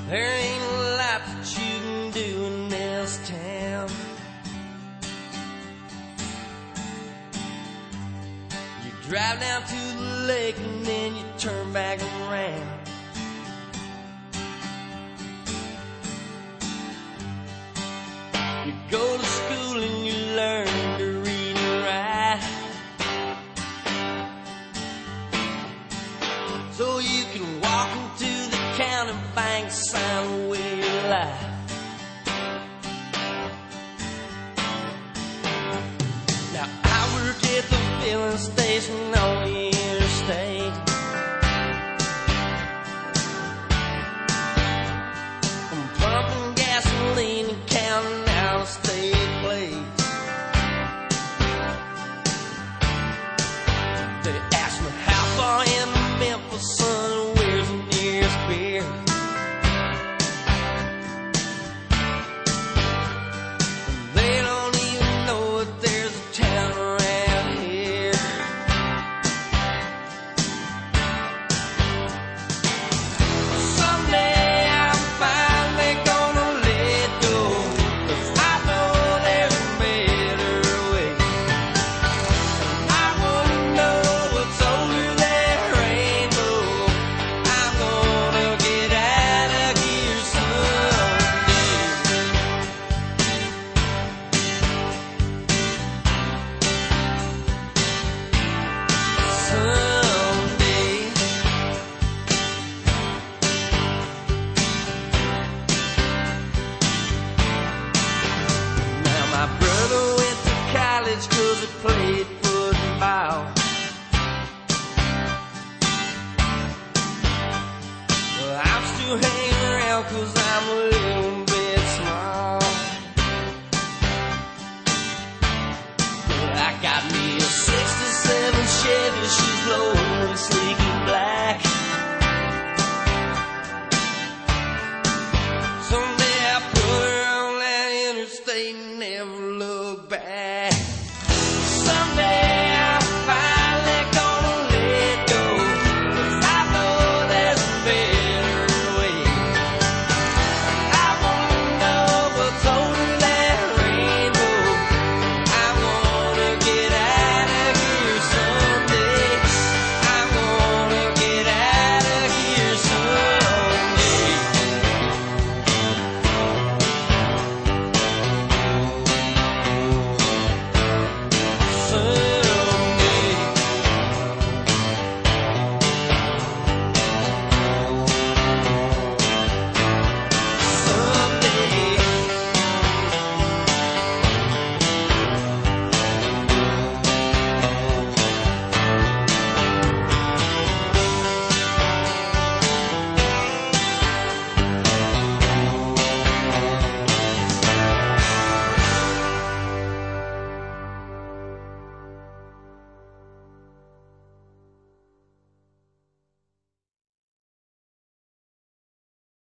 There ain't a lot that you can do in this town. You drive down to the lake and then you turn back around. You go to school and you learn to read and write, so you can walk into the county bank, sign away your life. Now I work at the filling station on the interstate. I'm pumping gasoline and counting out a state plate. They ask me how far into Memphis, son, where's the nearest beer? And they don't even know that there's a town around here. Someday I'm finally gonna let go, 'cause I know there's a better way. I wanna know what's over that rainbow. I'm gonna get out of here someday. Someday. Now my brother went to college 'cause he played football. Well, I'm still hanging around 'cause I'm a little